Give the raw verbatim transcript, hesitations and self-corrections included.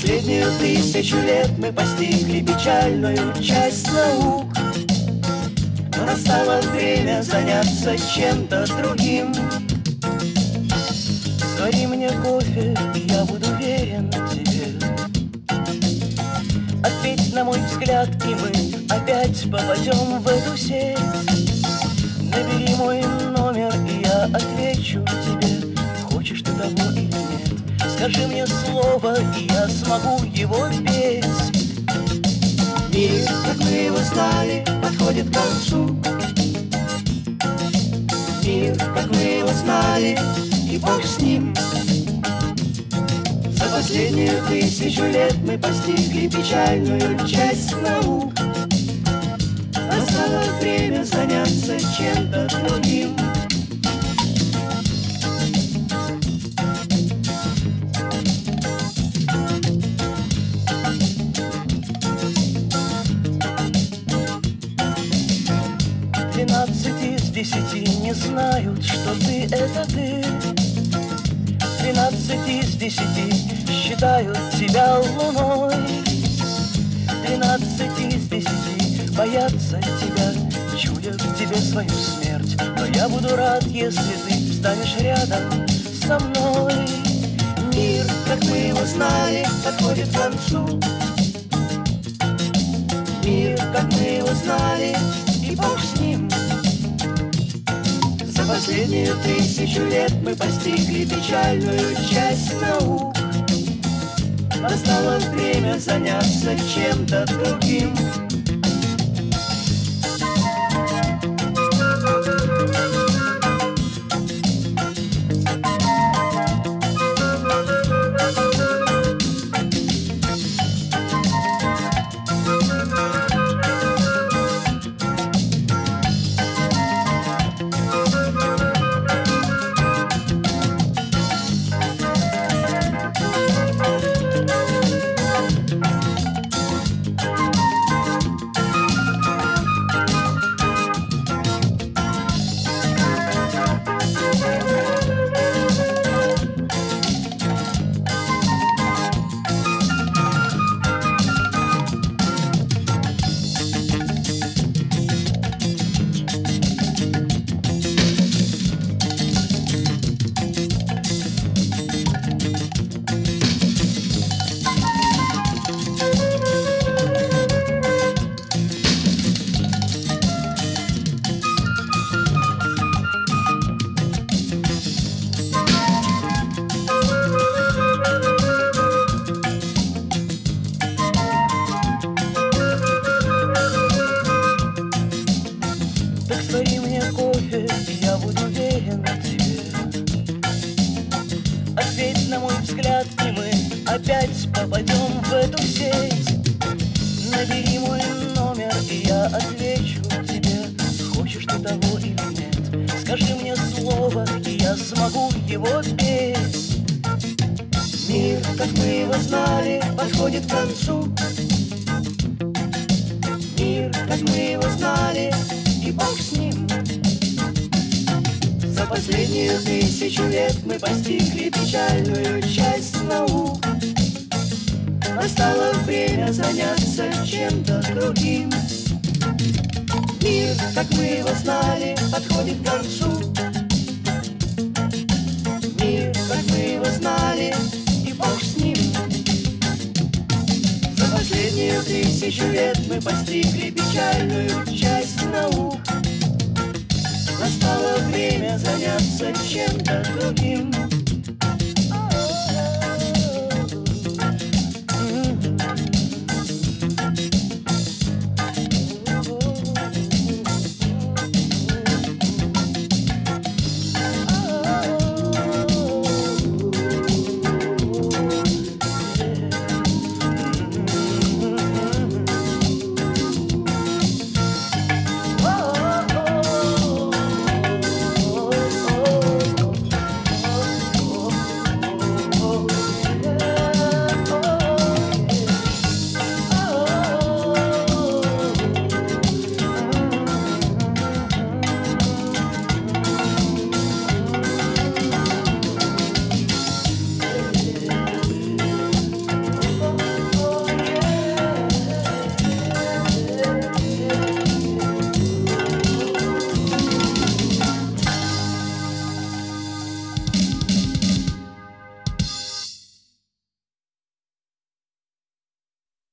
последнюю тысячу лет мы постигли печальную часть наук. Но настало время заняться чем-то другим. Свари мне кофе, и я буду верен тебе. Ответь на мой взгляд, и мы опять попадем в эту сеть. Набери мой номер, и я отвечу тебе. Хочешь ты того или нет? Скажи мне слово, и я смогу его петь. Мир, как мы его знали, подходит к концу. Мир, как мы его знали, и Бог с ним. За последнюю тысячу лет мы постигли печальную часть наук. Настало время заняться чем-то другим. Тринадцать из десяти не знают, что ты — это ты. Тринадцать из десяти считают тебя луной. Тринадцать из десяти боятся тебя, чуят в тебе свою смерть. Но я буду рад, если ты встанешь рядом со мной. Мир, как мы его знали, подходит к концу. Мир, как мы его знали, и Бог с ним. За последнюю тысячу лет мы постигли печальную часть наук. Настало время заняться чем-то другим. Свари мне кофе, и я буду верен тебе. Ответь на мой взгляд, и мы опять попадем в эту сеть. Набери мой номер, и я отвечу тебе. Хочешь ты того или нет? Скажи мне слово, и я смогу его петь. Мир, как мы его знали, подходит к концу. Мир, как мы его знали, и Бог с ним. За последнюю тысячу лет мы постигли печальную часть наук. Настало время заняться чем-то другим. Мир, как мы его знали, подходит к концу. Мир, как мы его знали, и Бог с ним. За последнюю тысячу лет мы постигли печальную часть наук. Настало время заняться чем-то другим.